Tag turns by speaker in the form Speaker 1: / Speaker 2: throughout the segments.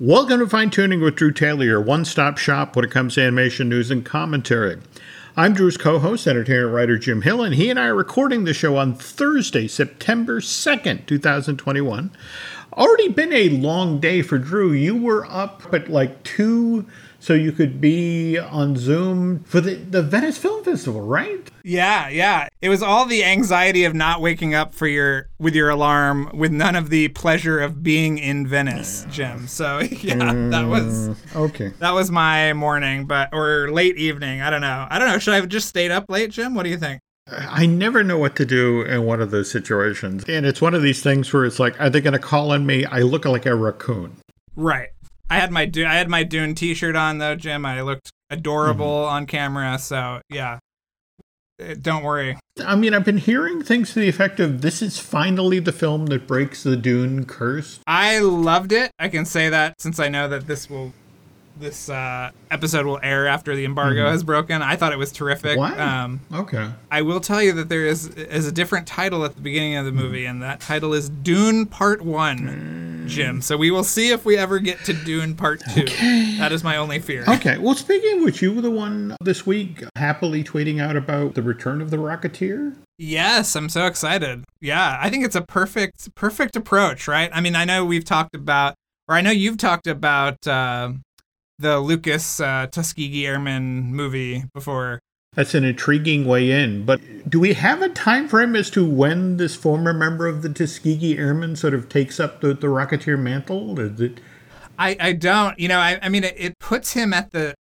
Speaker 1: Welcome to Fine Tuning with Drew Taylor, your one-stop shop when it comes to animation news and commentary. I'm Drew's co-host, entertainer writer Jim Hill, and he and I are recording the show on Thursday, September 2nd, 2021. Already been a long day for Drew. You were up at like 2 so you could be on Zoom for the Venice Film Festival, right?
Speaker 2: Yeah. It was all the anxiety of not waking up with your alarm, with none of the pleasure of being in Venice, Jim. So that was my morning, or late evening. I don't know. Should I have just stayed up late, Jim? What do you think?
Speaker 1: I never know what to do in one of those situations. And it's one of these things where it's like, are they going to call on me? I look like a raccoon.
Speaker 2: Right. I had my Dune t-shirt on, though, Jim. I looked adorable on camera. So, yeah. Don't worry.
Speaker 1: I mean, I've been hearing things to the effect of this is finally the film that breaks the Dune curse.
Speaker 2: I loved it. I can say that since I know that this episode will air after the embargo has broken. I thought it was terrific.
Speaker 1: Wow. Okay.
Speaker 2: I will tell you that there is a different title at the beginning of the movie, and that title is Dune Part 1, Jim. So we will see if we ever get to Dune Part 2. Okay. That is my only fear.
Speaker 1: Okay. Well, speaking of which, you were the one this week happily tweeting out about the return of the Rocketeer.
Speaker 2: Yes, I'm so excited. Yeah, I think it's a perfect approach, right? I mean, I know you've talked about the Lucas Tuskegee Airmen movie before.
Speaker 1: That's an intriguing way in. But do we have a time frame as to when this former member of the Tuskegee Airmen sort of takes up the Rocketeer mantle? Is it?
Speaker 2: I don't. I mean, it puts him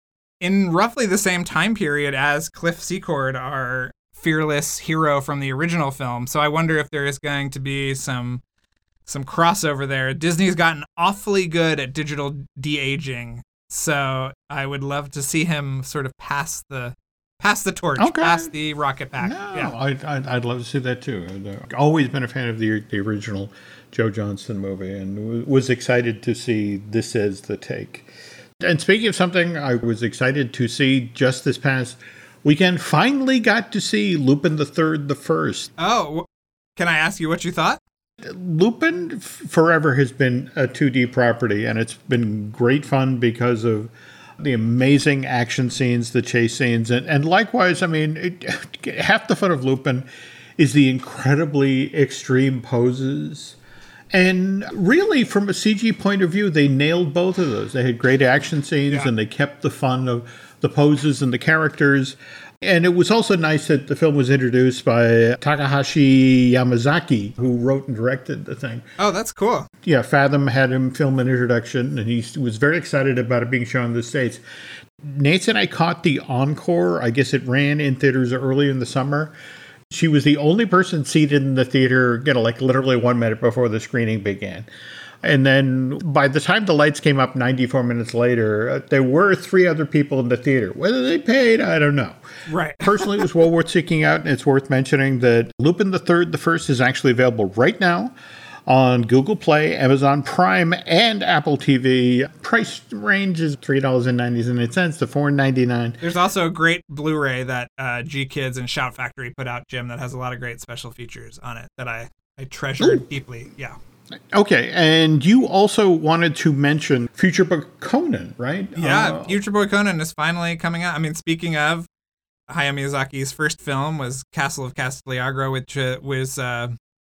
Speaker 2: in roughly the same time period as Cliff Secord, our fearless hero from the original film. So I wonder if there is going to be some crossover there. Disney's gotten awfully good at digital de-aging. So I would love to see him sort of pass the torch, pass the rocket back.
Speaker 1: No, yeah. I'd love to see that too. I've always been a fan of the original Joe Johnston movie, and was excited to see this as the take. And speaking of something I was excited to see just this past weekend, finally got to see Lupin the Third, the First.
Speaker 2: Oh, can I ask you what you thought?
Speaker 1: Lupin forever has been a 2D property, and it's been great fun because of the amazing action scenes, the chase scenes, and likewise, I mean, half the fun of Lupin is the incredibly extreme poses. And really, from a CG point of view, they nailed both of those. They had great action scenes, and they kept the fun of the poses and the characters. And it was also nice that the film was introduced by Takahashi Yamazaki, who wrote and directed the thing.
Speaker 2: Oh, that's cool.
Speaker 1: Yeah, Fathom had him film an introduction, and he was very excited about it being shown in the States. Nancy and I caught the encore. I guess it ran in theaters early in the summer. She was the only person seated in the theater, like literally 1 minute before the screening began. And then by the time the lights came up 94 minutes later, there were 3 other people in the theater. Whether they paid, I don't know.
Speaker 2: Right.
Speaker 1: Personally, it was well worth seeking out, and it's worth mentioning that Lupin the Third, the First is actually available right now on Google Play, Amazon Prime, and Apple TV. Price range is $3.99 to $4.99.
Speaker 2: There's also a great Blu-ray that G-Kids and Shout Factory put out, Jim, that has a lot of great special features on it that I treasure deeply. Yeah.
Speaker 1: Okay, and you also wanted to mention Future Boy Conan, right?
Speaker 2: Yeah, Future Boy Conan is finally coming out. I mean, speaking of, Hayao Miyazaki's first film was Castle of Castelliagro, which was, a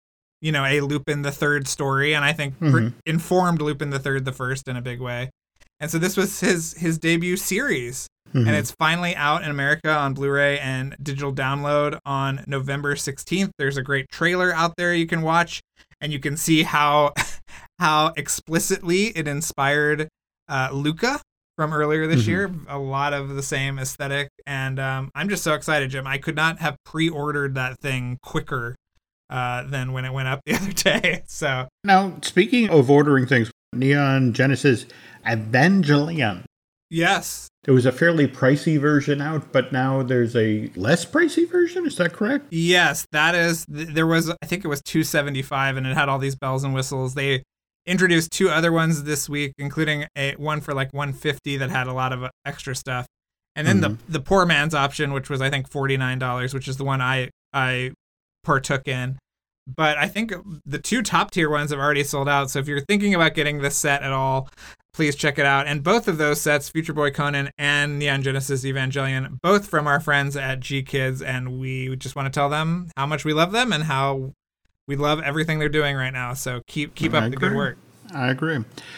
Speaker 2: Lupin the Third story, and I think informed Lupin the Third, the First in a big way. And so this was his debut series, and it's finally out in America on Blu-ray and digital download on November 16th. There's a great trailer out there you can watch, and you can see how explicitly it inspired Luca from earlier this year. A lot of the same aesthetic, and I'm just so excited, Jim. I could not have pre-ordered that thing quicker than when it went up the other day. So
Speaker 1: now, speaking of ordering things, Neon Genesis Evangelion.
Speaker 2: Yes.
Speaker 1: There was a fairly pricey version out, but now there's a less pricey version. Is that correct?
Speaker 2: Yes, that is. There was, I think it was $275, and it had all these bells and whistles. They introduced 2 other ones this week, including one for like $150 that had a lot of extra stuff. And then the poor man's option, which was, I think, $49, which is the one I partook in. But I think the two top tier ones have already sold out. So if you're thinking about getting this set at all, please check it out. And both of those sets, Future Boy Conan and Neon Genesis Evangelion, both from our friends at G Kids, and we just want to tell them how much we love them and how we love everything they're doing right now. So keep up the good work.
Speaker 1: I agree.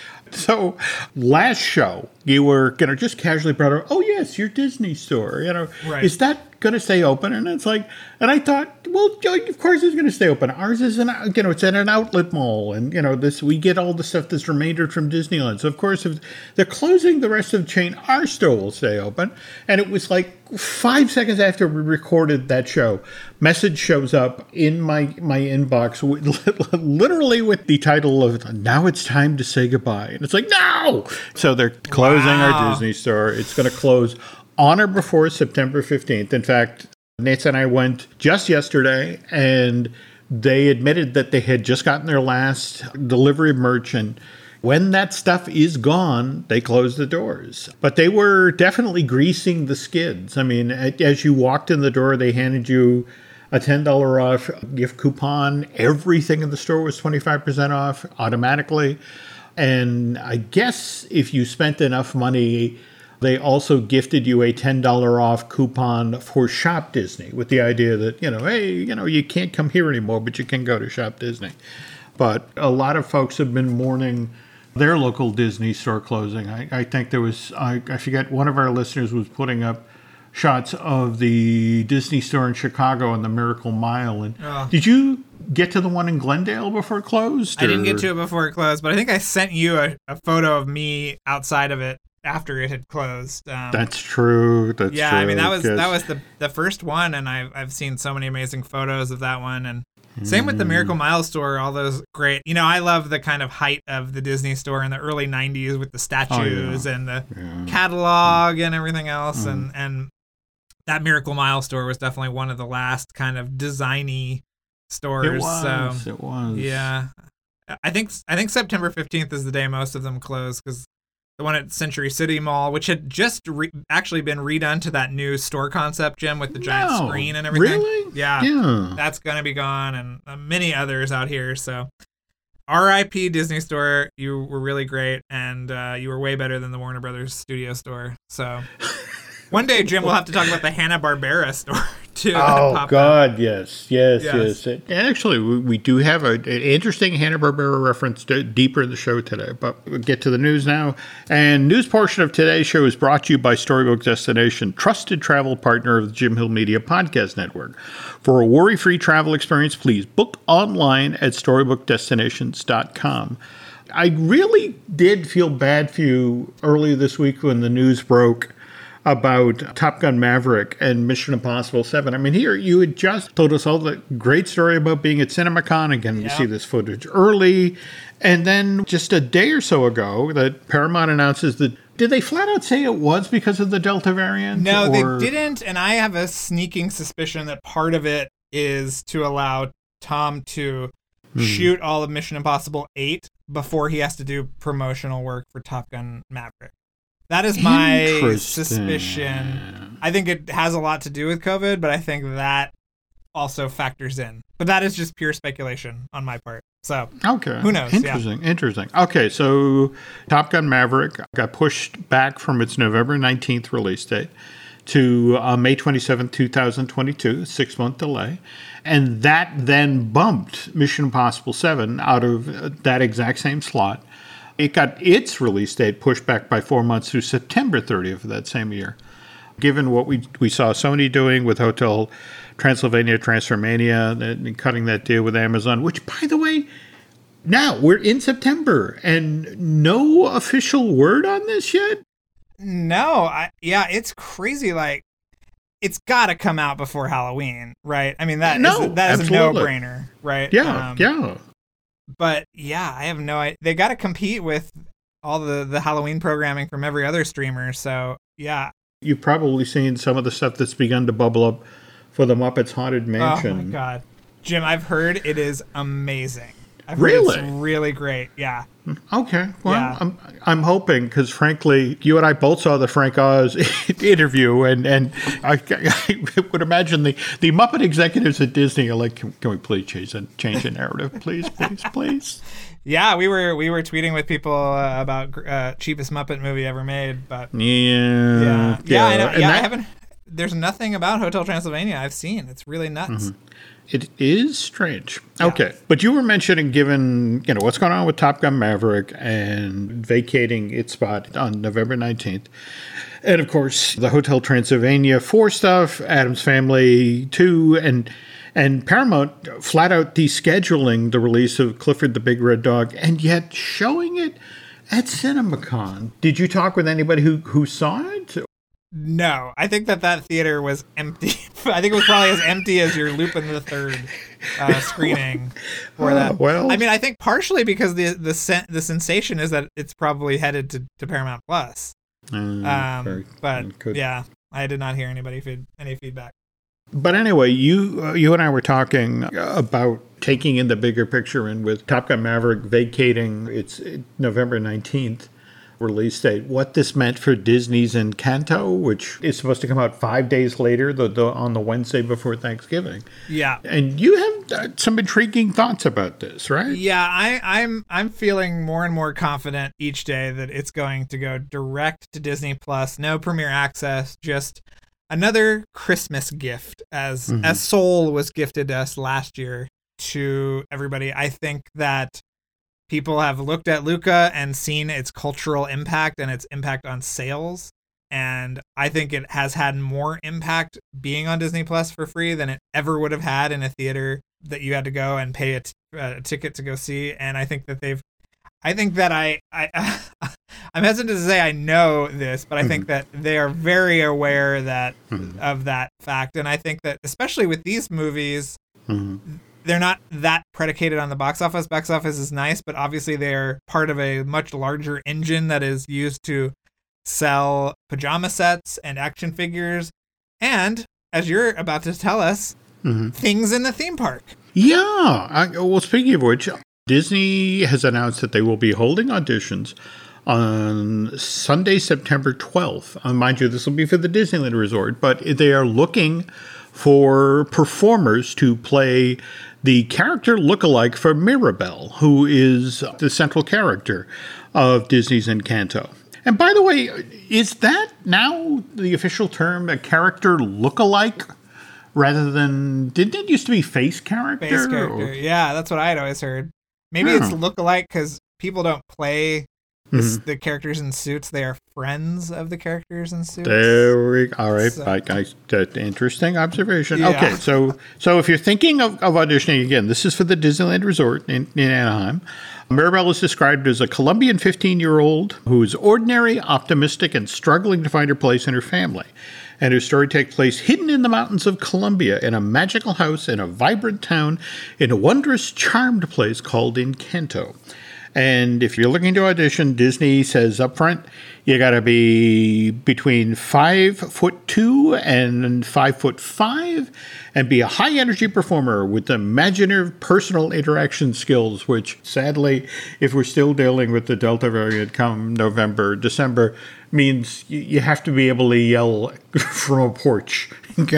Speaker 1: So last show, you were going to just casually brought up, oh, yes, your Disney store.
Speaker 2: Right.
Speaker 1: Is that going to stay open? And it's like, and I thought, well, of course it's going to stay open. Ours is it's at an outlet mall. And, we get all the stuff that's remaindered from Disneyland. So, of course, if they're closing the rest of the chain, our store will stay open. And it was like 5 seconds after we recorded that show, message shows up in my inbox, literally with the title of "Now It's Time to Say Goodbye," and it's like, no. So they're closing our Disney store. It's going to close on or before September 15th. In fact, Nate and I went just yesterday, and they admitted that they had just gotten their last delivery of merch, and when that stuff is gone, they close the doors. But they were definitely greasing the skids. I mean, as you walked in the door, they handed you a $10 off gift coupon. Everything in the store was 25% off automatically. And I guess if you spent enough money, they also gifted you a $10 off coupon for Shop Disney, with the idea that, hey, you can't come here anymore, but you can go to Shop Disney. But a lot of folks have been mourning their local Disney store closing. I think there was, I forget, one of our listeners was putting up shots of the Disney store in Chicago on the Miracle Mile. And did you get to the one in Glendale before it closed?
Speaker 2: I didn't get to it before it closed, but I think I sent you a photo of me outside of it after it had closed.
Speaker 1: That's true. That's true.
Speaker 2: I mean, that was the first one, and I've seen so many amazing photos of that one. And same with the Miracle Mile store, all those great, I love the kind of height of the Disney store in the early 90s with the statues and the catalog and everything else. And that Miracle Mile store was definitely one of the last kind of designy stores.
Speaker 1: It was.
Speaker 2: Yeah. I think September 15th is the day most of them close, because the one at Century City Mall, which had just actually been redone to that new store concept, Jim, with the giant screen and everything.
Speaker 1: Really?
Speaker 2: Yeah. That's going to be gone, and many others out here. So R.I.P. Disney Store. You were really great, and you were way better than the Warner Brothers Studio Store. So one day, Jim, we'll have to talk about the Hanna-Barbera store, too.
Speaker 1: Oh, God, yes. And actually, we do have an interesting Hanna-Barbera reference deeper in the show today, but we'll get to the news now. And news portion of today's show is brought to you by Storybook Destination, trusted travel partner of the Jim Hill Media Podcast Network. For a worry-free travel experience, please book online at StorybookDestinations.com. I really did feel bad for you earlier this week when the news broke about Top Gun Maverick and Mission Impossible 7. I mean, here you had just told us all the great story about being at CinemaCon and getting to see this footage early. And then just a day or so ago, that Paramount announces that, did they flat out say it was because of the Delta variant?
Speaker 2: No, they didn't. And I have a sneaking suspicion that part of it is to allow Tom to shoot all of Mission Impossible 8 before he has to do promotional work for Top Gun Maverick. That is my suspicion. I think it has a lot to do with COVID, but I think that also factors in. But that is just pure speculation on my part. So, who knows?
Speaker 1: Interesting. Okay, so Top Gun Maverick got pushed back from its November 19th release date to May 27th, 2022, a 6-month delay. And that then bumped Mission Impossible 7 out of that exact same slot. It got its release date pushed back by 4 months to September 30th of that same year. Given what we saw Sony doing with Hotel Transylvania Transformania and cutting that deal with Amazon, which, by the way, now we're in September and no official word on this yet?
Speaker 2: No. It's crazy. Like, it's got to come out before Halloween, right? I mean, that is a no-brainer, right?
Speaker 1: Yeah.
Speaker 2: But I have no idea. They got to compete with all the Halloween programming from every other streamer. So, yeah.
Speaker 1: You've probably seen some of the stuff that's begun to bubble up for the Muppets Haunted Mansion.
Speaker 2: Oh, my God. Jim, I've heard it is amazing. I've heard
Speaker 1: Really?
Speaker 2: it's really great. Yeah.
Speaker 1: Okay. Well,
Speaker 2: Yeah.
Speaker 1: I'm hoping, because frankly, you and I both saw the Frank Oz interview, and I would imagine the Muppet executives at Disney are like, can we please change the narrative, please, please, please.
Speaker 2: Yeah, we were tweeting with people about cheapest Muppet movie ever made, but
Speaker 1: Yeah.
Speaker 2: yeah, I know.
Speaker 1: And
Speaker 2: Yeah, I haven't. There's nothing about Hotel Transylvania I've seen. It's really nuts.
Speaker 1: It is strange. Okay. But you were mentioning, given, what's going on with Top Gun Maverick and vacating its spot on November 19th. And of course, the Hotel Transylvania 4 stuff, Addams Family 2, and Paramount flat out descheduling the release of Clifford the Big Red Dog, and yet showing it at CinemaCon. Did you talk with anybody who saw it?
Speaker 2: No, I think that theater was empty. I think it was probably as empty as your Lupin the Third screening for that.
Speaker 1: Well,
Speaker 2: I mean, I think partially because the sensation is that it's probably headed to Paramount Plus. But yeah, I did not hear any feedback.
Speaker 1: But anyway, you and I were talking about taking in the bigger picture, and with Top Gun Maverick vacating its November 19th release date, what this meant for Disney's Encanto, which is supposed to come out 5 days later, on the Wednesday before Thanksgiving.
Speaker 2: Yeah.
Speaker 1: And you have some intriguing thoughts about this, right?
Speaker 2: Yeah, I'm feeling more and more confident each day that it's going to go direct to Disney Plus, no premiere access, just another Christmas gift, as Soul was gifted to us last year to everybody. I think that people have looked at Luca and seen its cultural impact and its impact on sales. And I think it has had more impact being on Disney Plus for free than it ever would have had in a theater that you had to go and pay a ticket to go see. And I think that I'm hesitant to say I know this, but I think that they are very aware of that fact. And I think that especially with these movies, they're not that predicated on the box office. Box office is nice, but obviously they're part of a much larger engine that is used to sell pajama sets and action figures. And as you're about to tell us, things in the theme park.
Speaker 1: Yeah. Well, speaking of which, Disney has announced that they will be holding auditions on Sunday, September 12th. Mind you, this will be for the Disneyland Resort, but they are looking for performers to play the character lookalike for Mirabelle, who is the central character of Disney's Encanto. And by the way, is that now the official term, a character lookalike? Rather than, didn't it used to be face character?
Speaker 2: Face character, yeah, that's what I had always heard. Maybe it's lookalike because people don't play the characters in suits. They are friends of the characters in suits.
Speaker 1: There we go. All right. So, interesting observation. Yeah. Okay, so if you're thinking of auditioning, again, this is for the Disneyland Resort in Anaheim. Mirabelle is described as a Colombian 15-year-old who is ordinary, optimistic, and struggling to find her place in her family. And her story takes place hidden in the mountains of Colombia in a magical house in a vibrant town in a wondrous, charmed place called Encanto. And if you're looking to audition, Disney says up front, you got to be between 5'2" and 5'5", and be a high-energy performer with imaginative personal interaction skills, which, sadly, if we're still dealing with the Delta variant come November, December, means you have to be able to yell from a porch,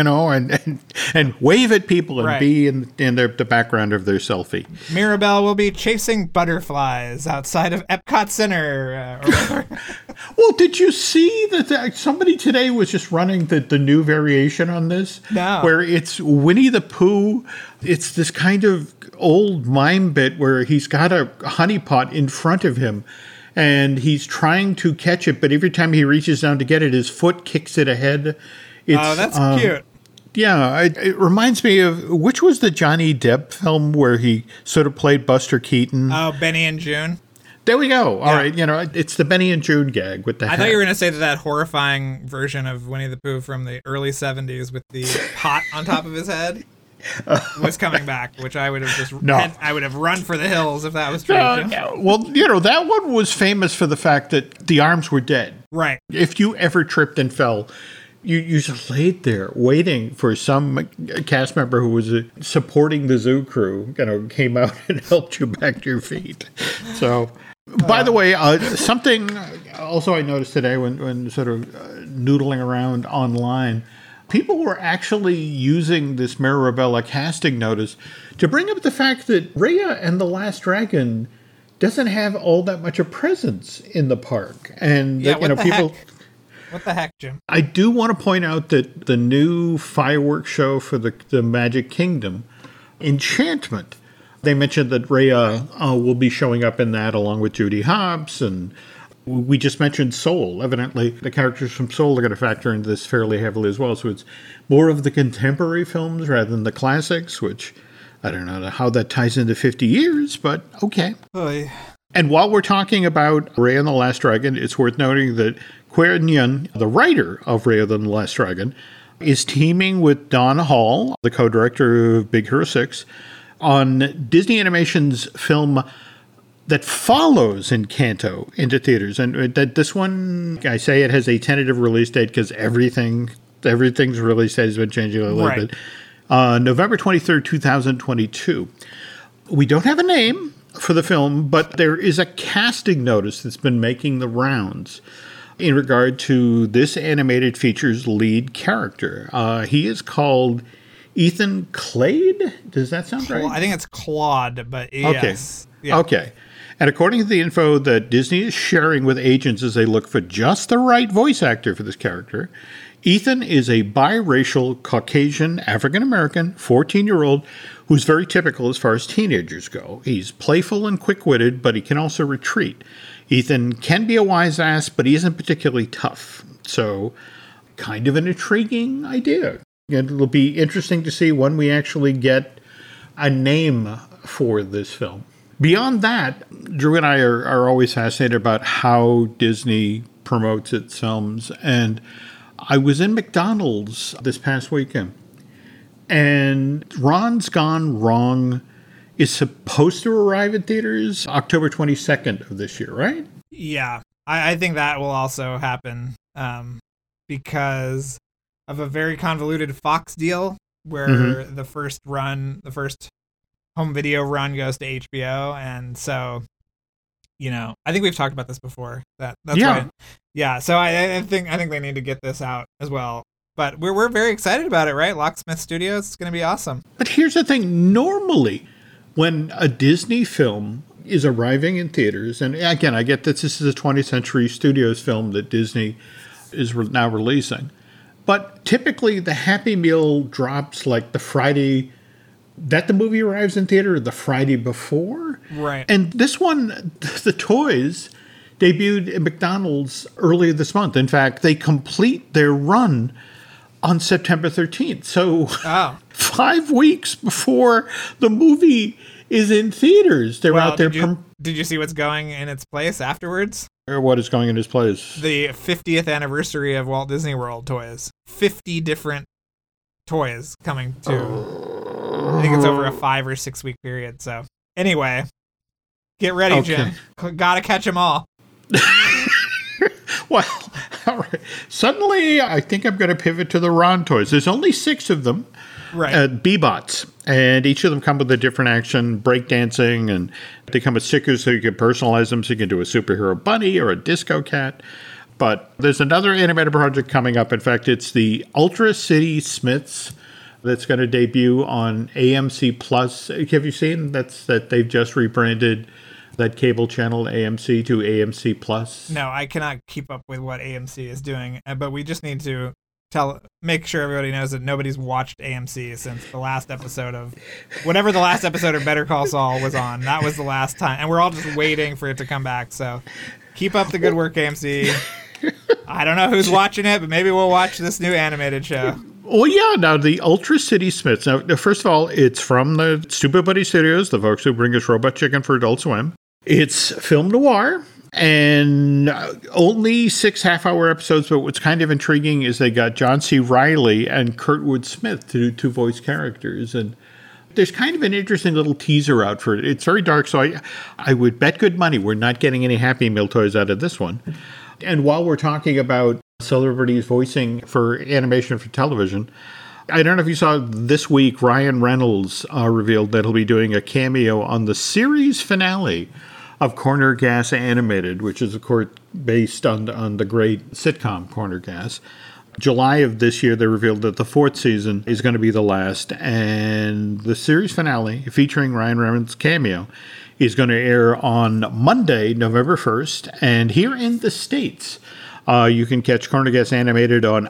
Speaker 1: and wave at people and be in the background of their selfie.
Speaker 2: Mirabelle will be chasing butterflies outside of Epcot Center.
Speaker 1: Well, did you see that somebody today was just running the new variation on this?
Speaker 2: No.
Speaker 1: Where it's Winnie the Pooh. It's this kind of old mime bit where he's got a honeypot in front of him, and he's trying to catch it, but every time he reaches down to get it, his foot kicks it ahead.
Speaker 2: That's cute.
Speaker 1: Yeah, it reminds me of, which was the Johnny Depp film where he sort of played Buster Keaton?
Speaker 2: Oh, Benny and June.
Speaker 1: There we go. All right, it's the Benny and June gag with the hat.
Speaker 2: I thought you were going to say that horrifying version of Winnie the Pooh from the early 70s with the pot on top of his head was coming back, which I would have I would have run for the hills if that was true.
Speaker 1: Well, that one was famous for the fact that the arms were dead.
Speaker 2: Right.
Speaker 1: If you ever tripped and fell, you just laid there waiting for some cast member who was supporting the zoo crew, came out and helped you back to your feet. So, by the way, something also I noticed today when sort of noodling around online, people were actually using this Mirabella casting notice to bring up the fact that Raya and the Last Dragon doesn't have all that much of presence in the park. And, people...
Speaker 2: Heck? What the heck, Jim?
Speaker 1: I do want to point out that the new fireworks show for the Magic Kingdom, Enchantment, they mentioned that Raya will be showing up in that along with Judy Hopps, and we just mentioned Soul. Evidently, the characters from Soul are going to factor into this fairly heavily as well, so it's more of the contemporary films rather than the classics, which I don't know how that ties into 50 years, but okay.
Speaker 2: Oy.
Speaker 1: And while we're talking about Raya and the Last Dragon, it's worth noting that Quer Nguyen, the writer of Raya and the Last Dragon, is teaming with Don Hall, the co-director of Big Hero 6, on Disney Animation's film that follows Encanto into theaters. And that this one, I say it has a tentative release date because everything's release date has been changing a little bit. November 23rd, 2022. We don't have a name for the film, but there is a casting notice that's been making the rounds in regard to this animated feature's lead character. He is called Ethan Clade. Does that sound right?
Speaker 2: I think it's Claude, but yes.
Speaker 1: Okay. Yeah. Okay. And according to the info that Disney is sharing with agents as they look for just the right voice actor for this character, Ethan is a biracial, Caucasian, African-American, 14-year-old who's very typical as far as teenagers go. He's playful and quick-witted, but he can also retreat. Ethan can be a wise ass, but he isn't particularly tough. So, kind of an intriguing idea. It'll be interesting to see when we actually get a name for this film. Beyond that, Drew and I are always fascinated about how Disney promotes its films. And I was in McDonald's this past weekend, and Ron's Gone Wrong is supposed to arrive in theaters October 22nd of this year, right?
Speaker 2: Yeah, I think that will also happen because of a very convoluted Fox deal where the first home video run goes to HBO. And so, I think we've talked about this before. That's right. Yeah, so I think they need to get this out as well. But we're very excited about it, right? Locksmith Studios, it's going to be awesome.
Speaker 1: But here's the thing. Normally, when a Disney film is arriving in theaters, and again, I get that this is a 20th Century Studios film that Disney is now releasing, but typically the Happy Meal drops like the Friday that the movie arrives in theater or the Friday before.
Speaker 2: Right.
Speaker 1: And this one, the toys, debuted at McDonald's earlier this month. In fact, they complete their run on September 13th. So 5 weeks before the movie is in theaters, they're out there.
Speaker 2: Did you see what's going in its place afterwards?
Speaker 1: Or what is going in its place?
Speaker 2: The 50th anniversary of Walt Disney World toys. 50 different toys coming to. I think it's over a 5 or 6 week period. So anyway, get ready, Jim. Gotta catch them all.
Speaker 1: Well, all right. Suddenly, I think I'm going to pivot to the Ron toys. There's only 6 of them.
Speaker 2: Right.
Speaker 1: B-Bots. And each of them come with a different action, breakdancing, and they come with stickers so you can personalize them so you can do a superhero bunny or a disco cat. But there's another animated project coming up. In fact, it's the Ultra City Smiths that's going to debut on AMC Plus. Have you seen that they've just rebranded that cable channel AMC to AMC Plus?
Speaker 2: No, I cannot keep up with what AMC is doing, but we just need to make sure everybody knows that nobody's watched AMC since the last episode of whatever the last episode of Better Call Saul was on. That was the last time, and we're all just waiting for it to come back. So keep up the good work, AMC. I don't know who's watching it, but maybe we'll watch this new animated show.
Speaker 1: Well, yeah. Now, the Ultra City Smiths. Now, first of all, it's from the Stupid Buddy Studios, the folks who bring us Robot Chicken for Adult Swim. It's film noir, and only 6 half-hour episodes, but what's kind of intriguing is they got John C. Reilly and Kurtwood Smith to do 2 voice characters, and there's kind of an interesting little teaser out for it. It's very dark, so I would bet good money we're not getting any Happy Meal toys out of this one. And while we're talking about celebrities voicing for animation for television. I don't know if you saw this week, Ryan Reynolds revealed that he'll be doing a cameo on the series finale of Corner Gas Animated, which is, of course, based on the great sitcom Corner Gas. July of this year, they revealed that the 4th season is going to be the last, and the series finale, featuring Ryan Reynolds' cameo, is going to air on Monday, November 1st, and here in the States, you can catch Corner Gas Animated on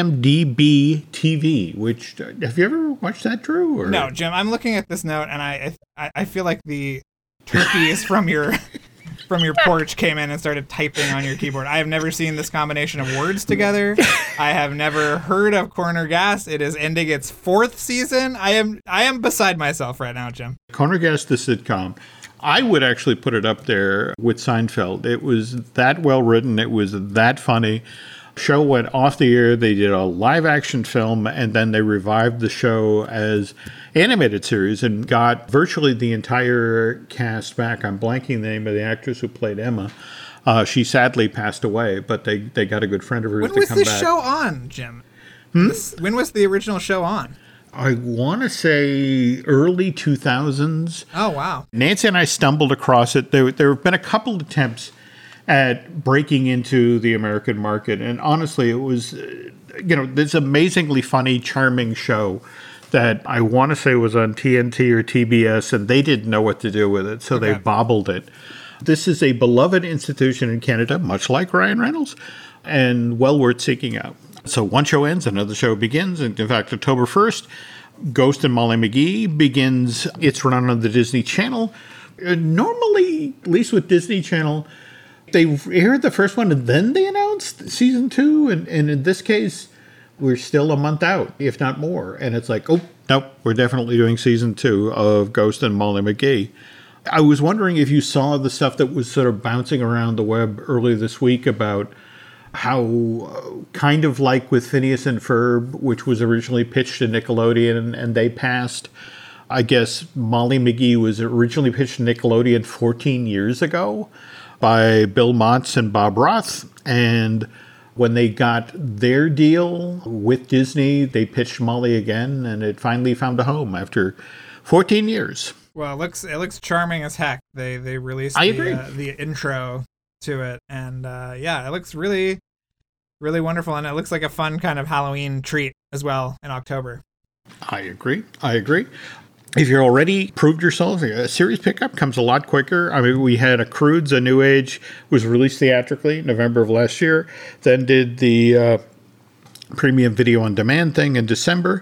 Speaker 1: IMDb TV, which, have you ever watched that, Drew? Or?
Speaker 2: No, Jim, I'm looking at this note, and I feel like the turkeys from your porch came in and started typing on your keyboard. I have never seen this combination of words together. I have never heard of Corner Gas. It is ending its 4th season. I am beside myself right now, Jim.
Speaker 1: Corner Gas, the sitcom. I would actually put it up there with Seinfeld. It was that well written. It was that funny. Show went off the air. They did a live action film, and then they revived the show as animated series and got virtually the entire cast back. I'm blanking the name of the actress who played Emma. She sadly passed away, but they got a good friend of hers to come back.
Speaker 2: When was this show on, Jim? When was the original show on?
Speaker 1: I want to say early 2000s.
Speaker 2: Oh, wow. Nancy
Speaker 1: and I stumbled across it. There have been a couple of attempts at breaking into the American market. And honestly, it was, this amazingly funny, charming show that I want to say was on TNT or TBS, and they didn't know what to do with it, so they bobbled it. This is a beloved institution in Canada, much like Ryan Reynolds, and well worth seeking out. So one show ends, another show begins. And in fact, October 1st, Ghost and Molly McGee begins its run on the Disney Channel. Normally, at least with Disney Channel, they aired the first one and then they announced season 2. And in this case, we're still a month out, if not more. And it's like, oh, nope, we're definitely doing season 2 of Ghost and Molly McGee. I was wondering if you saw the stuff that was sort of bouncing around the web earlier this week about how kind of like with Phineas and Ferb, which was originally pitched to Nickelodeon and they passed. I guess Molly McGee was originally pitched to Nickelodeon 14 years ago by Bill Motz and Bob Roth. And when they got their deal with Disney, they pitched Molly again, and it finally found a home after 14 years.
Speaker 2: Well, it looks charming as heck. They released the intro to it, and it looks really, really wonderful, and it looks like a fun kind of Halloween treat as well in October.
Speaker 1: I agree. If you're already proved yourself, a series pickup comes a lot quicker. I mean, we had Croods, A New Age, was released theatrically November of last year, then did the premium video on demand thing in December.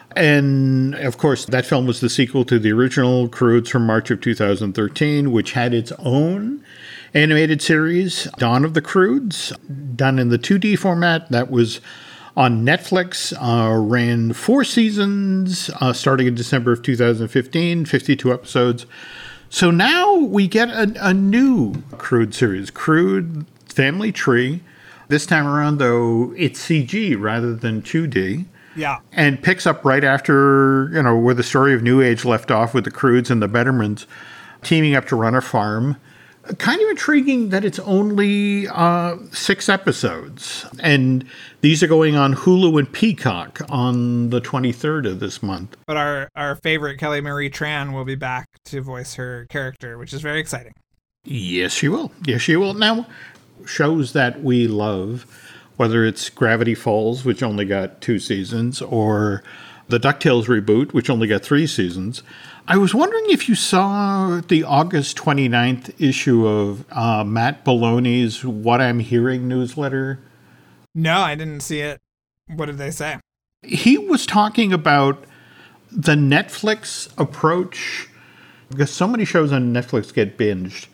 Speaker 1: And, of course, that film was the sequel to the original Croods from March of 2013, which had its own animated series, Dawn of the Croods, done in the 2D format. That was on Netflix, ran 4 seasons, starting in December of 2015, 52 episodes. So now we get a new Crude series, Crude Family Tree. This time around, though, it's CG rather than 2D.
Speaker 2: Yeah.
Speaker 1: And picks up right after, where the story of New Age left off with the Crudes and the Bettermans teaming up to run a farm. Kind of intriguing that it's only 6 episodes. And these are going on Hulu and Peacock on the 23rd of this month.
Speaker 2: But our favorite Kelly Marie Tran will be back to voice her character, which is very exciting.
Speaker 1: Yes, she will. Now, shows that we love, whether it's Gravity Falls, which only got 2 seasons, or the DuckTales reboot, which only got 3 seasons. I was wondering if you saw the August 29th issue of Matt Belloni's What I'm Hearing newsletter.
Speaker 2: No, I didn't see it. What did they say?
Speaker 1: He was talking about the Netflix approach, because so many shows on Netflix get binged.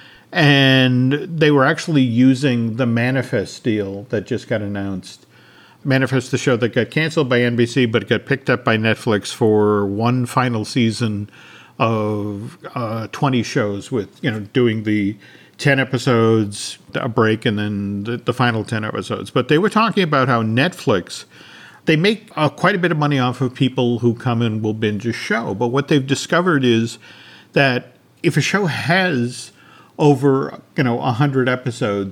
Speaker 1: And they were actually using the Manifest deal that just got announced. Manifest, the show that got canceled by NBC, but got picked up by Netflix for one final season of 20 shows with, doing the 10 episodes, a break, and then the final 10 episodes. But they were talking about how Netflix, they make quite a bit of money off of people who come and will binge a show. But what they've discovered is that if a show has over, 100 episodes,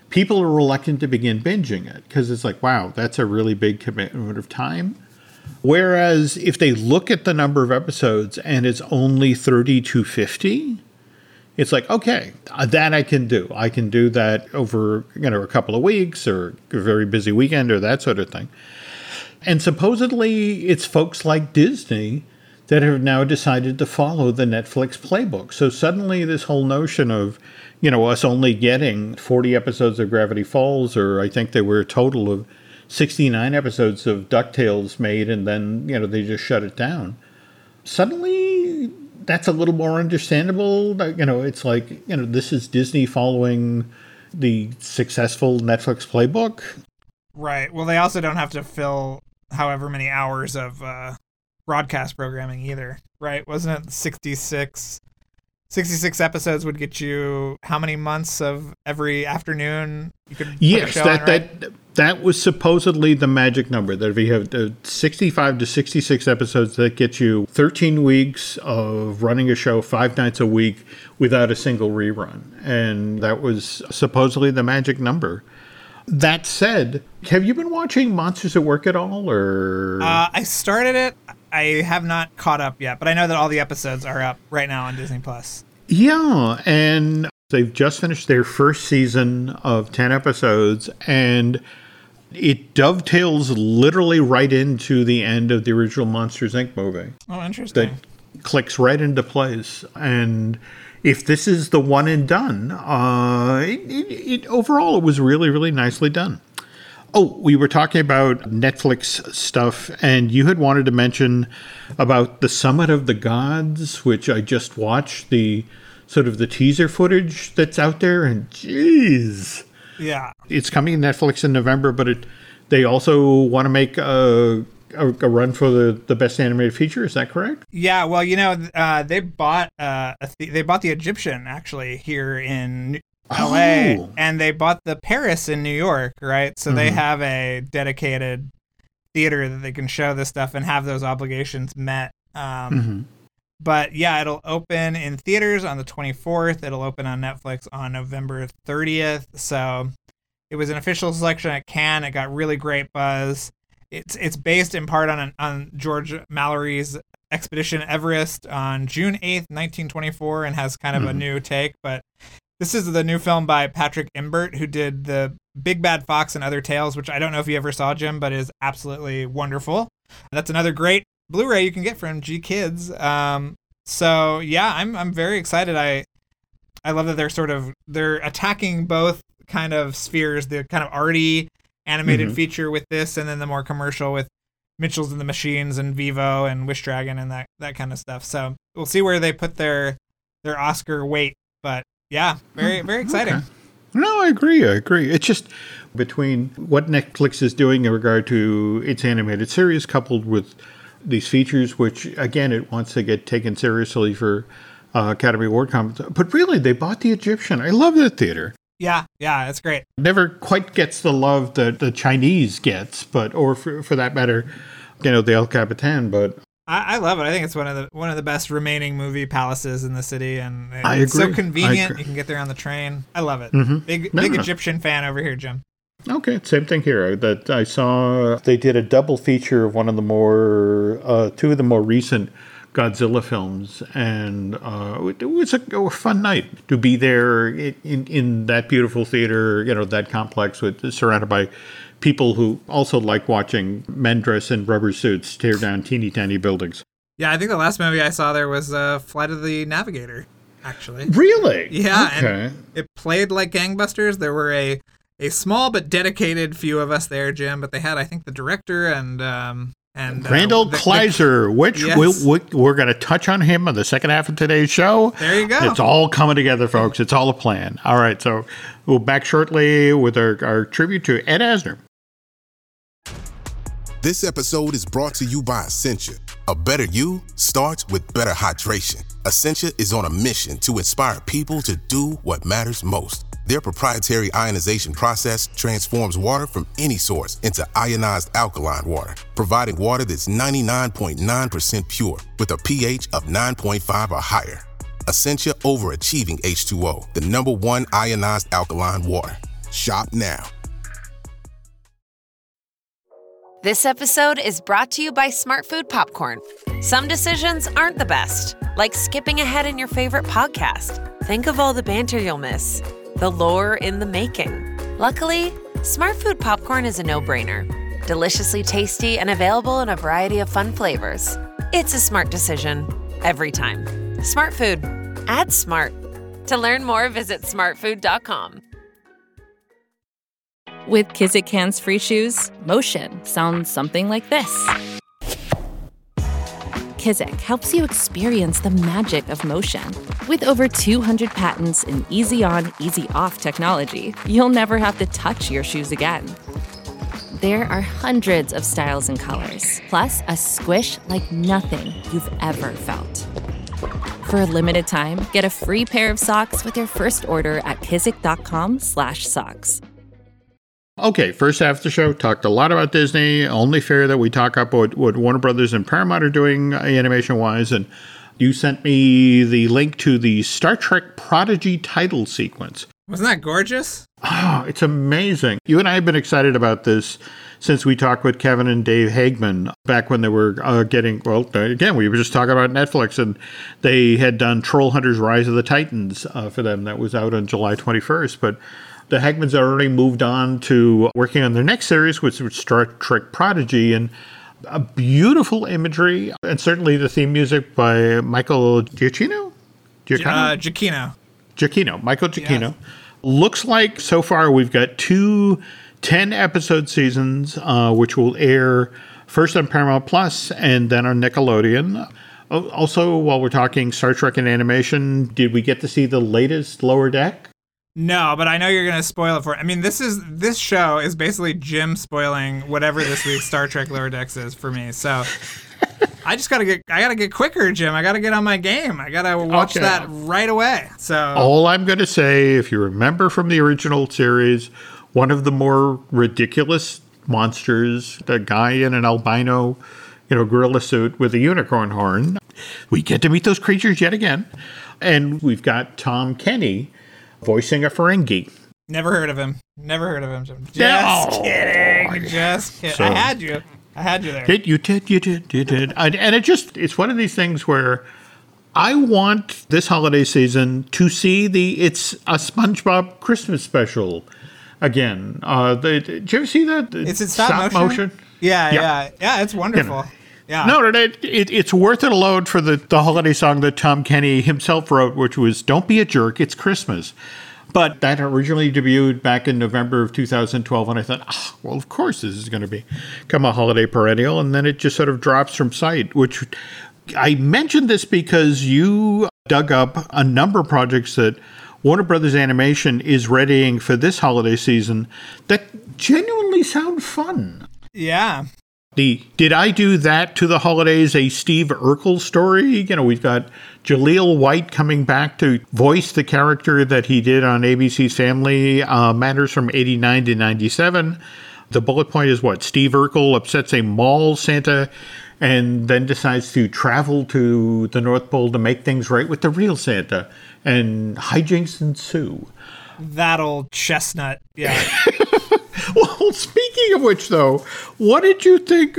Speaker 1: people are reluctant to begin binging it because it's like, wow, that's a really big commitment of time. Whereas if they look at the number of episodes and it's only 30 to 50, it's like, okay, that I can do. I can do that over, a couple of weeks or a very busy weekend or that sort of thing. And supposedly it's folks like Disney that have now decided to follow the Netflix playbook. So suddenly this whole notion of, us only getting 40 episodes of Gravity Falls, or I think there were a total of 69 episodes of DuckTales made, and then, they just shut it down. Suddenly, that's a little more understandable. It's like, this is Disney following the successful Netflix playbook.
Speaker 2: Right. Well, they also don't have to fill however many hours of broadcast programming either, right? Wasn't it 66 episodes would get you how many months of every afternoon you could put a show on, right?
Speaker 1: That was supposedly the magic number, that if you have 65 to 66 episodes, that gets you 13 weeks of running a show 5 nights a week without a single rerun. And that was supposedly the magic number. That said, have you been watching Monsters at Work at all? Or
Speaker 2: I started it. I have not caught up yet, but I know that all the episodes are up right now on Disney+.
Speaker 1: Yeah, and they've just finished their first season of 10 episodes, and it dovetails literally right into the end of the original Monsters, Inc. movie.
Speaker 2: Oh, interesting.
Speaker 1: That clicks right into place. And if this is the one and done, overall it was really, really nicely done. Oh, we were talking about Netflix stuff, and you had wanted to mention about the Summit of the Gods, which I just watched, the sort of the teaser footage that's out there, and geez.
Speaker 2: Yeah. It's
Speaker 1: coming to Netflix in November, but they also want to make a run for the best animated feature. Is that correct?
Speaker 2: Yeah. Well, they bought they bought the Egyptian actually here in LA, and they bought the Paris in New York, right? So they have a dedicated theater that they can show this stuff and have those obligations met. But yeah, it'll open in theaters on the 24th. It'll open on Netflix on November 30th. So it was an official selection at Cannes. It got really great buzz. It's based in part on George Mallory's Expedition Everest on June 8th, 1924, and has kind of a new take. But this is the new film by Patrick Imbert, who did the Big Bad Fox and Other Tales, which I don't know if you ever saw, Jim, but is absolutely wonderful. That's another great Blu-ray you can get from G-Kids. So yeah, I'm very excited. I love that they're attacking both kind of spheres, the kind of arty animated feature with this, and then the more commercial with Mitchells and the Machines and Vivo and Wish Dragon and that kind of stuff. So we'll see where they put their Oscar weight, but yeah, very, very exciting.
Speaker 1: Okay. No, I agree. It's just between what Netflix is doing in regard to its animated series coupled with these features, which, again, it wants to get taken seriously for Academy Award competition. But really, they bought the Egyptian. I love that theater.
Speaker 2: Yeah, it's great.
Speaker 1: Never quite gets the love that the Chinese gets, or for that matter, the El Capitan. But
Speaker 2: I love it. I think it's one of the best remaining movie palaces in the city, and
Speaker 1: I
Speaker 2: it's
Speaker 1: agree.
Speaker 2: so convenient. You can get there on the train. I love it. Big Egyptian fan over here, Jim.
Speaker 1: Okay, same thing here. That I saw they did a double feature of one of the two of the more recent Godzilla films, and it was a fun night to be there in that beautiful theater, that complex surrounded by people who also like watching men dressed in rubber suits tear down teeny tiny buildings.
Speaker 2: Yeah, I think the last movie I saw there was Flight of the Navigator, actually.
Speaker 1: Really?
Speaker 2: Yeah,
Speaker 1: okay.
Speaker 2: And it played like gangbusters. There were a small but dedicated few of us there, Jim, but they had, I think, the director and
Speaker 1: Randall Kleiser, which
Speaker 2: yes.
Speaker 1: we're going to touch on him on the second half of today's show.
Speaker 2: There you go.
Speaker 1: It's all coming together, folks. It's all a plan. All right, so we'll back shortly with our tribute to Ed Asner.
Speaker 3: This episode is brought to you by Essentia. A better you starts with better hydration. Essentia is on a mission to inspire people to do what matters most. Their proprietary ionization process transforms water from any source into ionized alkaline water, providing water that's 99.9% pure with a pH of 9.5 or higher. Essentia Overachieving H2O, the #1 ionized alkaline water. Shop now.
Speaker 4: This episode is brought to you by Smartfood Popcorn. Some decisions aren't the best, like skipping ahead in your favorite podcast. Think of all the banter you'll miss, the lore in the making. Luckily, Smartfood Popcorn is a no-brainer. Deliciously tasty and available in a variety of fun flavors. It's a smart decision every time. Smartfood. Add smart. To learn more, visit smartfood.com.
Speaker 5: With Kizik hands-free shoes, motion sounds something like this. Kizik helps you experience the magic of motion. With over 200 patents and easy-on, easy-off technology, you'll never have to touch your shoes again. There are hundreds of styles and colors, plus a squish like nothing you've ever felt. For a limited time, get a free pair of socks with your first order at kizik.com/socks.
Speaker 1: Okay, first half of the show, talked a lot about Disney. Only fair that we talk about what Warner Brothers and Paramount are doing animation-wise. And you sent me the link to the Star Trek Prodigy title sequence.
Speaker 2: Wasn't that gorgeous?
Speaker 1: Oh, it's amazing. You and I have been excited about this since we talked with Kevin and Dave Hagman back when they were again, we were just talking about Netflix, and they had done Troll Hunters Rise of the Titans for them. That was out on July 21st. But the Hagmans already moved on to working on their next series, which was Star Trek Prodigy, and a beautiful imagery, and certainly the theme music by Michael Giacchino? Giacchino. Michael Giacchino. Yes. Looks like so far we've got 2 10-episode seasons, which will air first on Paramount Plus and then on Nickelodeon. Also, while we're talking Star Trek and animation, did we get to see the latest Lower Deck?
Speaker 2: No, but I know you're going to spoil it for it. I mean, this show is basically Jim spoiling whatever this week's Star Trek Lower Decks is for me. So I gotta get quicker, Jim. I gotta get on my game. I gotta watch that right away. So
Speaker 1: all I'm gonna say, if you remember from the original series, one of the more ridiculous monsters, the guy in an albino, gorilla suit with a unicorn horn. We get to meet those creatures yet again. And we've got Tom Kenny voicing a Ferengi.
Speaker 2: Never heard of him, Jim.
Speaker 1: Just
Speaker 2: kidding. So, I had you there.
Speaker 1: You did. And it's one of these things where I want this holiday season to see it's a SpongeBob Christmas special again. Did you ever see that?
Speaker 2: It's in stop motion? Yeah, it's wonderful. Yeah.
Speaker 1: No, it's worth it alone for the holiday song that Tom Kenny himself wrote, which was "Don't Be a Jerk, It's Christmas." But that originally debuted back in November of 2012, and I thought, well, of course this is going to become a holiday perennial, and then it just sort of drops from sight, which I mentioned this because you dug up a number of projects that Warner Brothers Animation is readying for this holiday season that genuinely sound fun.
Speaker 2: Yeah.
Speaker 1: Did I Do That to the Holidays, a Steve Urkel story? We've got Jaleel White coming back to voice the character that he did on ABC's Family Matters from 89 to 97. The bullet point is what? Steve Urkel upsets a mall Santa and then decides to travel to the North Pole to make things right with the real Santa. And hijinks ensue.
Speaker 2: That old chestnut, yeah.
Speaker 1: Well, speaking of which, though, what did you think,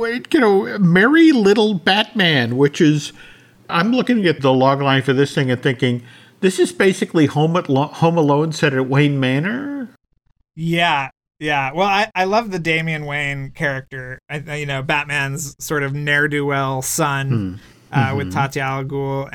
Speaker 1: Merry Little Batman, which is, I'm looking at the log line for this thing and thinking, this is basically Home Alone set at Wayne Manor?
Speaker 2: Yeah. Well, I love the Damian Wayne character. Batman's sort of ne'er-do-well son with Talia al Ghul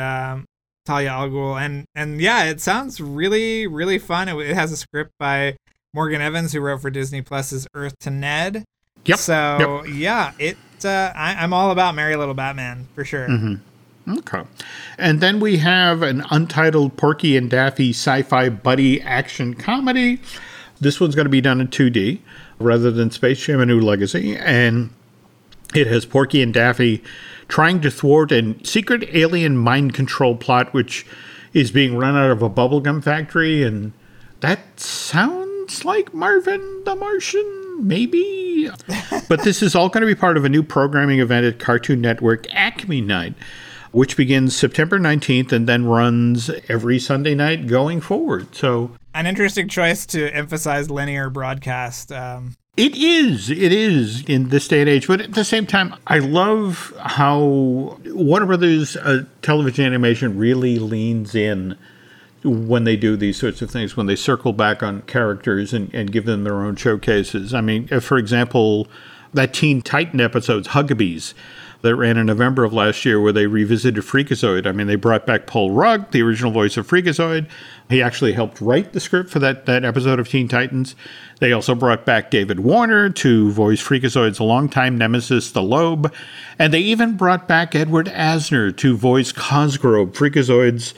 Speaker 2: and yeah, it sounds really, really fun. It has a script by Morgan Evans, who wrote for Disney Plus's Earth to Ned.
Speaker 1: Yep.
Speaker 2: So yeah, I'm all about Merry Little Batman for sure.
Speaker 1: Mm-hmm. Okay. And then we have an untitled Porky and Daffy sci-fi buddy action comedy. This one's going to be done in 2D rather than Space Jam: A New Legacy, and it has Porky and Daffy trying to thwart a secret alien mind control plot, which is being run out of a bubblegum factory, and that sounds like Marvin the Martian, maybe. But this is all going to be part of a new programming event at Cartoon Network Acme Night. which begins September 19th and then runs every Sunday night going forward. So
Speaker 2: an interesting choice to emphasize linear broadcast.
Speaker 1: It is in this day and age. But at the same time, I love how Warner Brothers television animation really leans in when they do these sorts of things, when they circle back on characters and give them their own showcases. I mean, for example, that Teen Titan episodes, Huggabees, that ran in November of last year where they revisited Freakazoid. I mean, they brought back Paul Rudd, the original voice of Freakazoid. He actually helped write the script for that episode of Teen Titans. They also brought back David Warner to voice Freakazoid's longtime nemesis, the Lobe. And they even brought back Edward Asner to voice Cosgrove, Freakazoid's,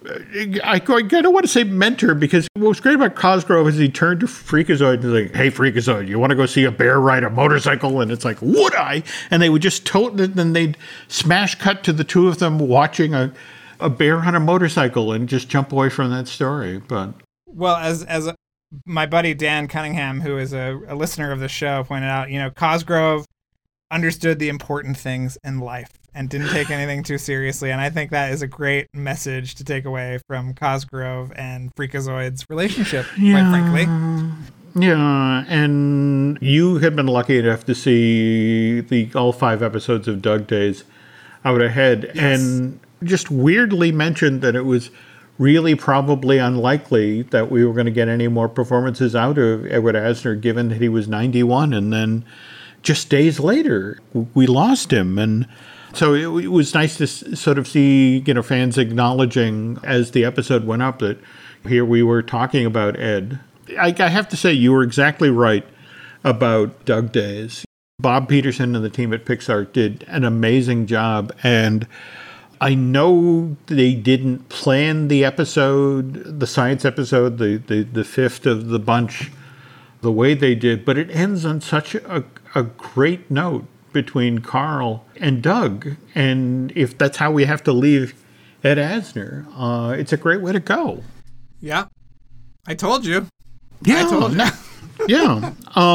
Speaker 1: I don't want to say mentor, because what was great about Cosgrove is he turned to Freakazoid and was like, hey, Freakazoid, you want to go see a bear ride a motorcycle? And it's like, would I? And they would just then they'd smash cut to the two of them watching a bear on a motorcycle and just jump away from that story. But
Speaker 2: well, as my buddy Dan Cunningham, who is a listener of the show, pointed out, Cosgrove understood the important things in life and didn't take anything too seriously. And I think that is a great message to take away from Cosgrove and Freakazoid's relationship, quite frankly.
Speaker 1: Yeah, and you have been lucky enough to see all 5 episodes of Doug Days out ahead, yes. And just weirdly mentioned that it was really probably unlikely that we were going to get any more performances out of Edward Asner, given that he was 91, and then just days later, we lost him. And so it was nice to sort of see, fans acknowledging as the episode went up that here we were talking about Ed. I have to say, you were exactly right about Doug Days. Bob Peterson and the team at Pixar did an amazing job. And I know they didn't plan the episode, the science episode, the fifth of the bunch, the way they did, but it ends on such a great note between Carl and Doug. And if that's how we have to leave Ed Asner, it's a great way to go.
Speaker 2: Yeah. I told you.
Speaker 1: Yeah.
Speaker 2: I told you.
Speaker 1: Yeah.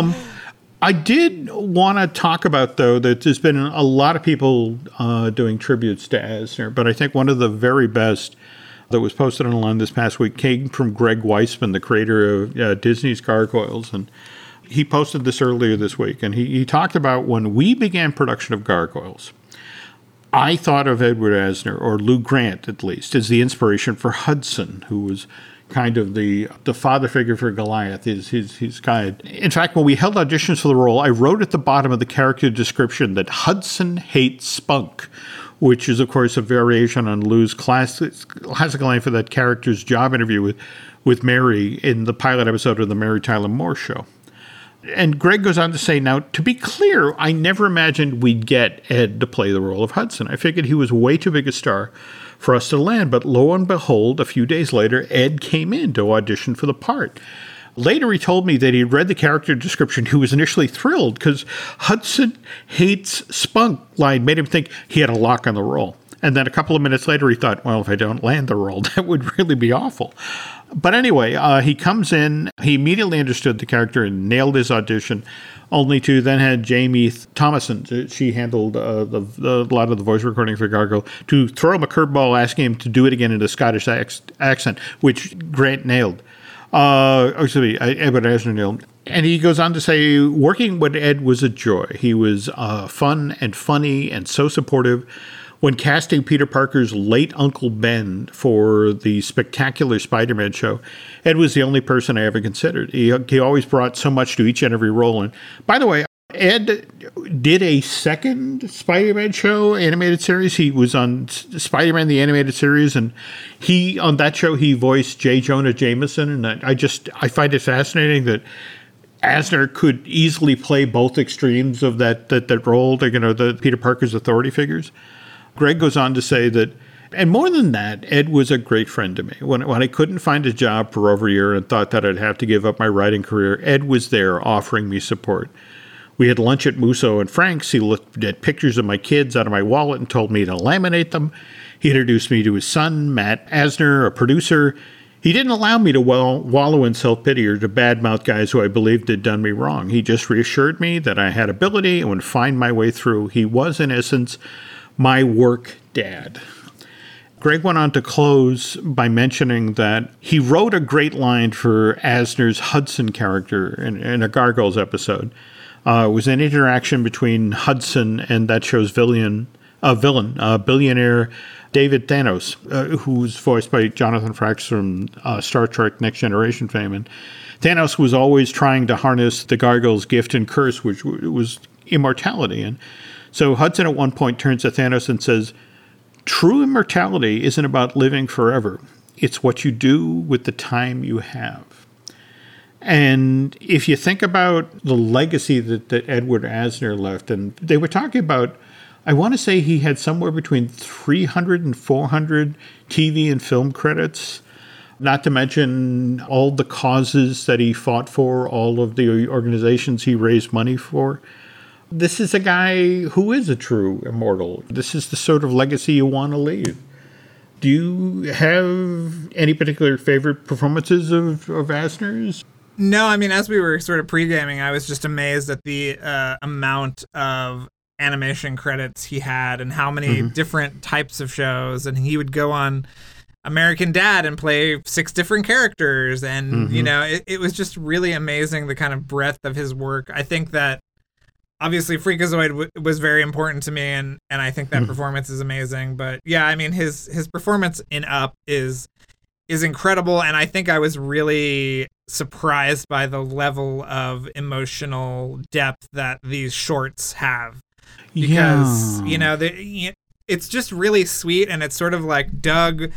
Speaker 1: I did want to talk about, though, that there's been a lot of people doing tributes to Asner, but I think one of the very best that was posted online this past week came from Greg Weisman, the creator of Disney's Gargoyles. And he posted this earlier this week, and he talked about when we began production of Gargoyles, I thought of Edward Asner, or Lou Grant at least, as the inspiration for Hudson, who was kind of the father figure for Goliath, his guide. In fact, when we held auditions for the role, I wrote at the bottom of the character description that Hudson hates spunk, which is, of course, a variation on Lou's classic line for that character's job interview with Mary in the pilot episode of The Mary Tyler Moore Show. And Greg goes on to say, now, to be clear, I never imagined we'd get Ed to play the role of Hudson. I figured he was way too big a star for us to land. But lo and behold, a few days later, Ed came in to audition for the part. Later, he told me that he'd read the character description. He was initially thrilled because Hudson hates spunk line made him think he had a lock on the role. And then a couple of minutes later, he thought, well, if I don't land the role, that would really be awful. But anyway, he comes in, he immediately understood the character and nailed his audition, only to then had Jamie Thomason, she handled a lot of the voice recording for Gargoyle, to throw him a curveball asking him to do it again in a Scottish accent, which Grant nailed. Edward Asner nailed. And he goes on to say, working with Ed was a joy. He was fun and funny and so supportive. When casting Peter Parker's late Uncle Ben for the spectacular Spider-Man show, Ed was the only person I ever considered. He always brought so much to each and every role. And by the way, Ed did a second Spider-Man show, animated series. He was on Spider-Man, the animated series, and on that show, he voiced J. Jonah Jameson. And I find it fascinating that Asner could easily play both extremes of that role, the Peter Parker's authority figures. Greg goes on to say that, and more than that, Ed was a great friend to me. When I couldn't find a job for over a year and thought that I'd have to give up my writing career, Ed was there offering me support. We had lunch at Musso and Frank's. He looked at pictures of my kids out of my wallet and told me to laminate them. He introduced me to his son, Matt Asner, a producer. He didn't allow me to wallow in self-pity or to badmouth guys who I believed had done me wrong. He just reassured me that I had ability and would find my way through. He was, in essence, my work dad. Greg went on to close by mentioning that he wrote a great line for Asner's Hudson character in a Gargoyles episode. It was an interaction between Hudson and that show's villain, billionaire David Thanos, who's voiced by Jonathan Frakes from Star Trek Next Generation fame. And Thanos was always trying to harness the Gargoyles' gift and curse, which was immortality. And so Hudson at one point turns to Thanos and says, "True immortality isn't about living forever. It's what you do with the time you have." And if you think about the legacy that Edward Asner left, and they were talking about, I want to say he had somewhere between 300 and 400 TV and film credits, not to mention all the causes that he fought for, all of the organizations he raised money for. This is a guy who is a true immortal. This is the sort of legacy you want to leave. Do you have any particular favorite performances of Asner's?
Speaker 2: No, I mean, as we were sort of pre-gaming, I was just amazed at the amount of animation credits he had and how many different types of shows. And he would go on American Dad and play 6 different characters. And, you know, it was just really amazing, the kind of breadth of his work. I think that obviously Freakazoid was very important to me, and I think that performance is amazing. But yeah, I mean, his performance in Up is incredible, and I think I was really surprised by the level of emotional depth that these shorts have. Because, you know, it's just really sweet, and it's sort of like Doug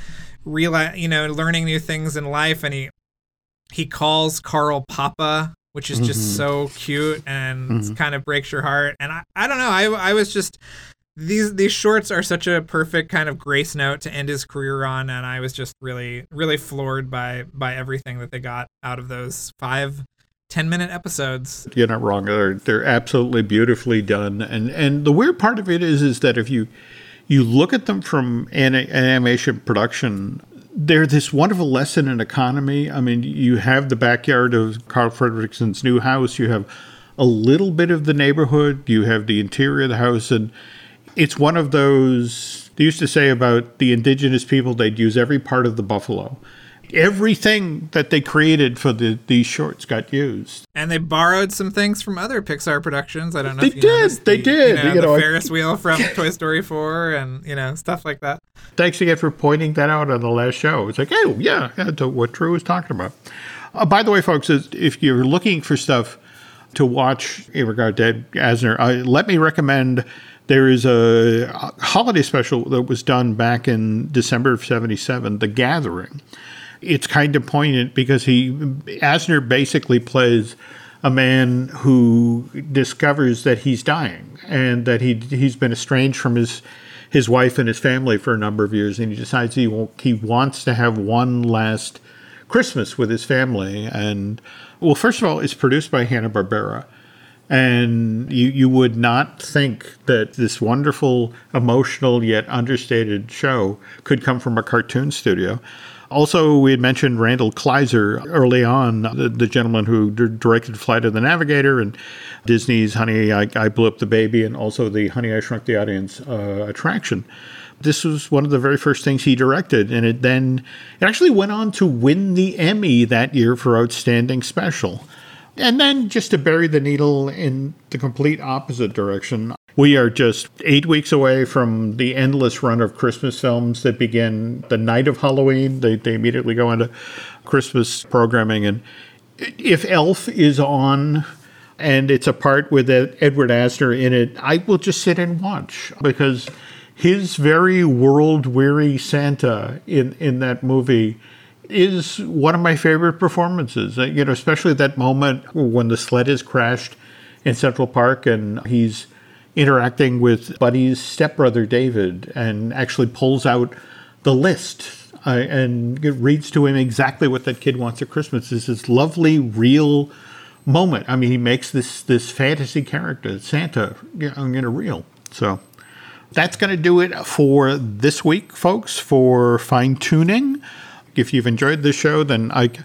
Speaker 2: learning new things in life, and he calls Carl Papa, which is just so cute and kind of breaks your heart. And I don't know, I was just, these shorts are such a perfect kind of grace note to end his career on, and I was just really, really floored by everything that they got out of those 5 10-minute episodes.
Speaker 1: You're not wrong. They're absolutely beautifully done. And the weird part of it is that if you look at them from an animation production, they're this wonderful lesson in economy. I mean, you have the backyard of Carl Fredrickson's new house. You have a little bit of the neighborhood. You have the interior of the house. And it's one of those, they used to say about the indigenous people, they'd use every part of the buffalo. Everything that they created for these shorts got used.
Speaker 2: And they borrowed some things from other Pixar productions. I don't know
Speaker 1: if you noticed. They did.
Speaker 2: You know, the Ferris wheel from Toy Story 4 and, you know, stuff like that.
Speaker 1: Thanks again for pointing that out on the last show. It's like, oh, yeah, what Drew was talking about. By the way, folks, if you're looking for stuff to watch in regard to Ed Asner, let me recommend, there is a holiday special that was done back in December of 1977, The Gathering. It's kind of poignant because Asner basically plays a man who discovers that he's dying and that he's been estranged from his wife and his family for a number of years, and he decides he wants to have one last Christmas with his family. And, well, first of all, it's produced by Hanna-Barbera. And you would not think that this wonderful, emotional, yet understated show could come from a cartoon studio. Also, we had mentioned Randall Kleiser early on, the gentleman who directed Flight of the Navigator and Disney's Honey, I Blew Up the Baby, and also the Honey, I Shrunk the Audience attraction. This was one of the very first things he directed, and it actually went on to win the Emmy that year for Outstanding Special. And then, just to bury the needle in the complete opposite direction, we are just 8 weeks away from the endless run of Christmas films that begin the night of Halloween. They immediately go into Christmas programming. And if Elf is on and it's a part with Edward Asner in it, I will just sit and watch, because his very world-weary Santa in that movie is one of my favorite performances. You know, especially that moment when the sled is crashed in Central Park and he's interacting with Buddy's stepbrother David and actually pulls out the list and reads to him exactly what that kid wants at Christmas. It's this lovely, real moment. I mean, he makes this fantasy character, Santa, real. So that's going to do it for this week, folks, for Fine Tuning. If you've enjoyed this show, then I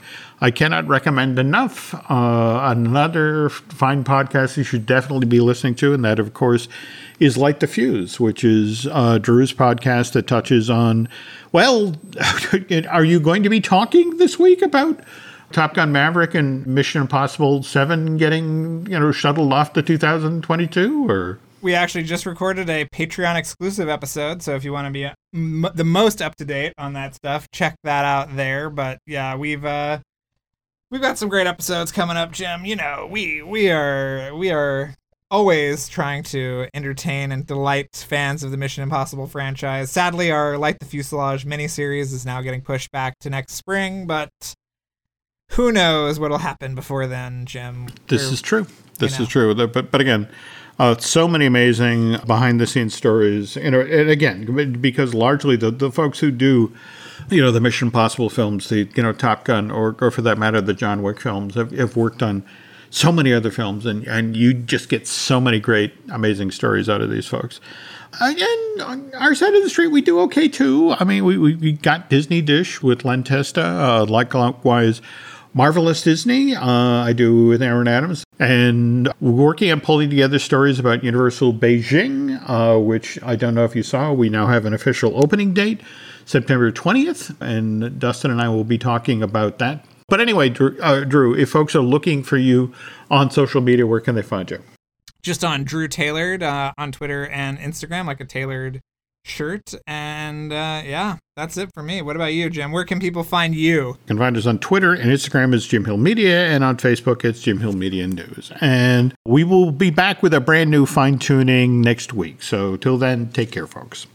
Speaker 1: I cannot recommend enough another fine podcast you should definitely be listening to, and that, of course, is Light the Fuse, which is Drew's podcast that touches on, well, are you going to be talking this week about Top Gun Maverick and Mission Impossible 7 getting, shuttled off to 2022, or?
Speaker 2: We actually just recorded a Patreon exclusive episode, so if you want to be the most up to date on that stuff, check that out there. But yeah, we've got some great episodes coming up, Jim. We are always trying to entertain and delight fans of the Mission Impossible franchise. Sadly, our Light the Fuselage miniseries is now getting pushed back to next spring, but who knows what'll happen before then, Jim.
Speaker 1: This is true. This is true. But again, so many amazing behind-the-scenes stories, and again, because largely the folks who do, the Mission Impossible films, the Top Gun, or for that matter, the John Wick films, have worked on so many other films, and you just get so many great, amazing stories out of these folks. And on our side of the street, we do okay too. I mean, we got Disney Dish with Len Testa, likewise. Marvelous Disney, I do with Aaron Adams, and we're working on pulling together stories about Universal Beijing, which I don't know if you saw. We now have an official opening date, September 20th, and Dustin and I will be talking about that. But anyway, Drew, if folks are looking for you on social media, where can they find you?
Speaker 2: Just on Drew Tailored on Twitter and Instagram, like a tailored shirt. And yeah, that's it for me. What about you, Jim? Where can people find you?
Speaker 1: You can find us on Twitter and Instagram as Jim Hill Media, and on Facebook it's Jim Hill Media News. And we will be back with a brand new fine tuning next week. So till then, take care, folks.